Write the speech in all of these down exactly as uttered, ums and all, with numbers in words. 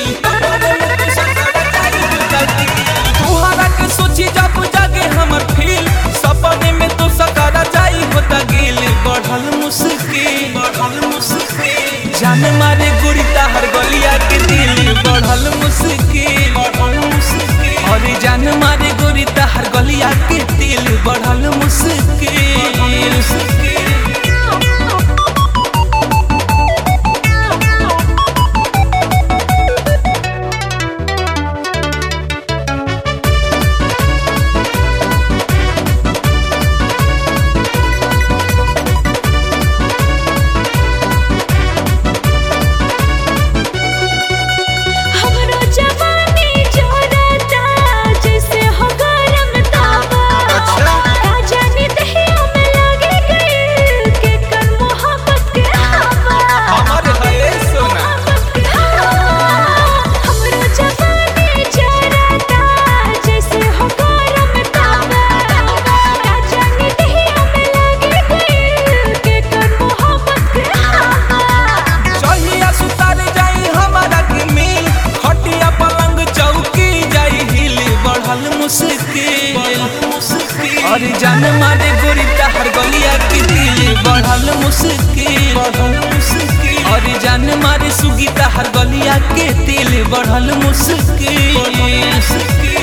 तुहरा के सोची जब जागे हमर फील सपने में तो सकारा जाई होता गिल बढ़ल मुश्किल बढ़ल मुश्किल जान मारे गोरी ताहर गलिया के दिल बढ़ल मुश्किल बढ़ल मुश्किल और जान मारे गोरी ताहर गलिया के दिल बढ़ल मुश्किल और जान मारे गोरी ताहर गलिया के दिल बढ़ल मुश्किल बढ़ल मुश्किल और जान मारे सुगी ताहर गलिया के दिल बढ़ल मुश्किल मुश्किल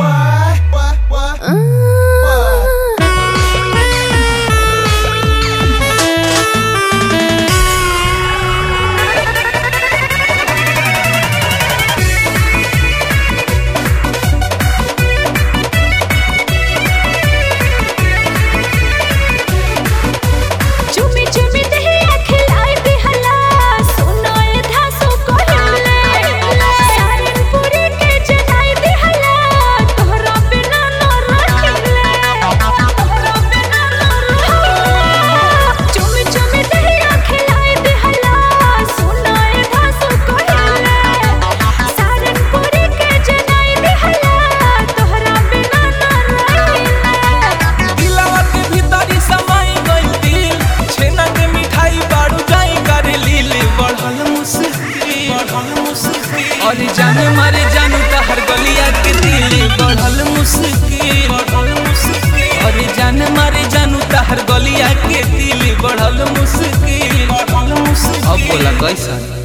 और जान मारे जानू ताहर गलिया के दिल बढ़ल मुश्किल बढ़ल मुश्किल और जान मारे जानू ताहर गलिया के दिल बढ़ल मुश्किल बढ़ल मुश्किल अब बोला कैसा।